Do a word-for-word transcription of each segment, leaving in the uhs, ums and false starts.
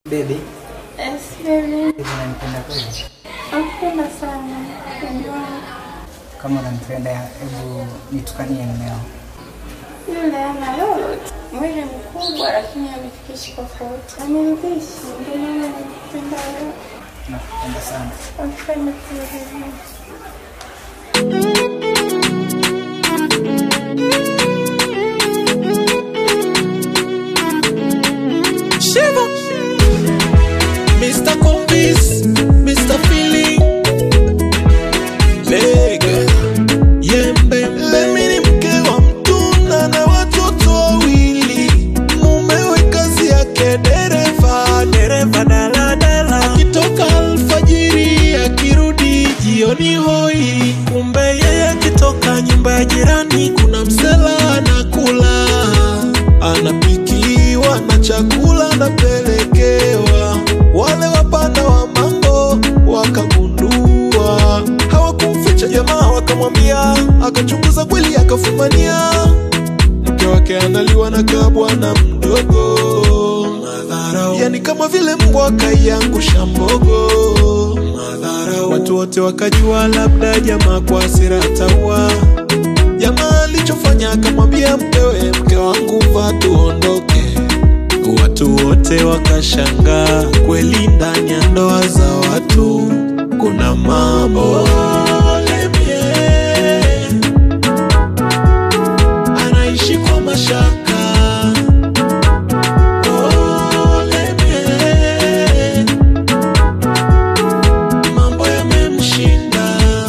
Baby. Yes, baby. Unanipenda kweli? Nakupenda sana. Kama unanipenda, hebu nitukanie mmeo. Yule ana lolote. Mwili mkubwa lakini amefikishi tofauti. Ameridhishi, ndio maana nakupenda wewe. Nakupenda sana. Nakupenda pia. Mister Combis, Mister Feeling Lega Yembe Mimi ni mke wa mtuna na watoto wawili. Mumewe kazi yake dereva, dereva daladala. Akitoka alfajiri akirudi jioni hoi. Kumbe yeye akitoka nyumba ya jirani kuna msela anakula. Anapikiwa na chakula anapelekewa. Wale wapanda wa mango wakagundua, hawakumficha jamaa wakamwambia, akachunguza kweli akafumania. Mke wake analiwa na kabwana mdogo. Madharau, yani kama vile mbwa kaiangusha mbogo. Madharau, watu wote wakajua labda jamaa kwa hasira ataua. Jamaa alichofanya akamwambia mkewe, mke wangu vaa tuondoke. Watu wote wakashangaa, kweli ndani ya ndoa za watu kuna mambo. Lemie anaishi kwa mashaka. Oh, Lemie mambo yamemshinda.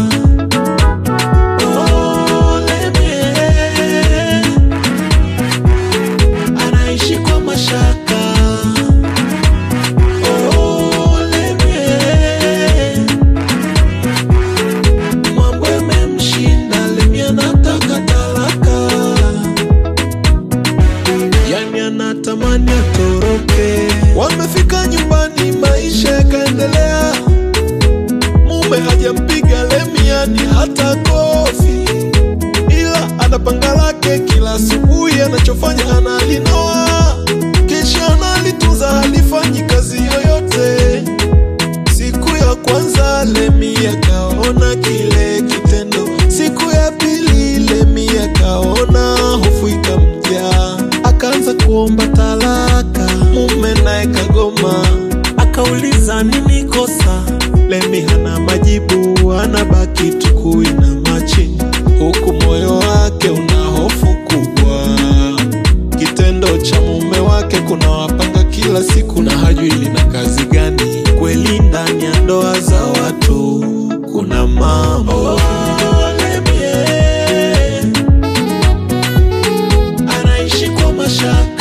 Oh, Lemie anaishi kwa mashaka. Anatamani atoroke. Wamefika nyumbani maisha yakaendelea. Mume hajampiga Lemiani hata kofi, ila anapanga lake kila asubuhi. Anachofanya analinoa, kisha analitunza, halifanyi kazi yoyote. Siku ya kwanza Lemi akaona kile kitendo. Siku ya pili Lemi akaona hofu ikamjaa. Akaanza kuomba talaka, mume naye kagoma. Akauliza nini kosa, Lemi hana majibu, anabaki tu kuinama chini, huku moyo wake una hofu kubwa. Kitendo cha mume wake kuna wapanga kila siku na hajui lina kazi gani. Kweli ndani ya ndoa za watu kuna mambo. Oh, Lemie anaishi kwa mashaka.